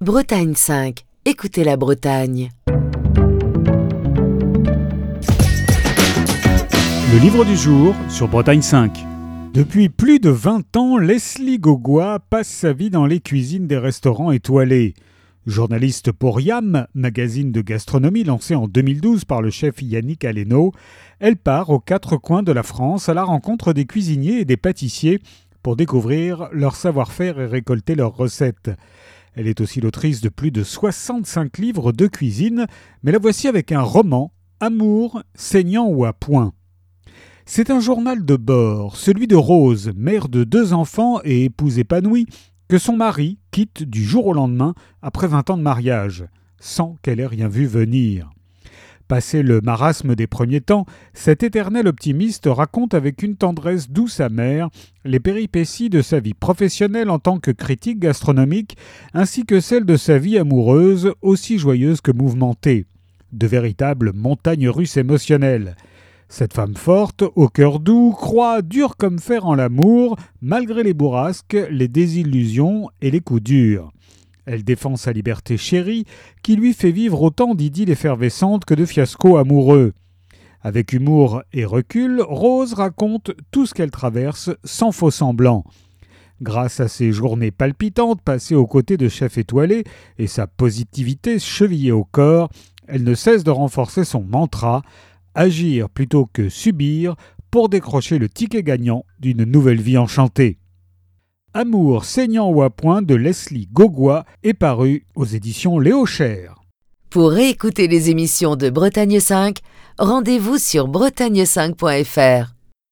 Bretagne 5, écoutez la Bretagne. Le livre du jour sur Bretagne 5. Depuis plus de 20 ans, Leslie Gaugois passe sa vie dans les cuisines des restaurants étoilés. Journaliste pour YAM, magazine de gastronomie lancé en 2012 par le chef Yannick Aleno, elle part aux quatre coins de la France à la rencontre des cuisiniers et des pâtissiers pour découvrir leur savoir-faire et récolter leurs recettes. Elle est aussi l'autrice de plus de 65 livres de cuisine, mais la voici avec un roman, Amour, saignant ou à point. C'est un journal de bord, celui de Rose, mère de 2 enfants et épouse épanouie, que son mari quitte du jour au lendemain après 20 ans de mariage, sans qu'elle ait rien vu venir. Passé le marasme des premiers temps, cet éternel optimiste raconte avec une tendresse douce amère les péripéties de sa vie professionnelle en tant que critique gastronomique, ainsi que celle de sa vie amoureuse, aussi joyeuse que mouvementée. De véritables montagnes russes émotionnelles. Cette femme forte, au cœur doux, croit dur comme fer en l'amour, malgré les bourrasques, les désillusions et les coups durs. Elle défend sa liberté chérie, qui lui fait vivre autant d'idylles effervescentes que de fiascos amoureux. Avec humour et recul, Rose raconte tout ce qu'elle traverse sans faux semblant. Grâce à ses journées palpitantes passées aux côtés de chefs étoilés et sa positivité chevillée au corps, elle ne cesse de renforcer son mantra « Agir plutôt que subir » pour décrocher le ticket gagnant d'une nouvelle vie enchantée. Amour, saignant ou à point de Leslie Gaugois est paru aux éditions Léo Cher. Pour réécouter les émissions de Bretagne 5, rendez-vous sur bretagne5.fr.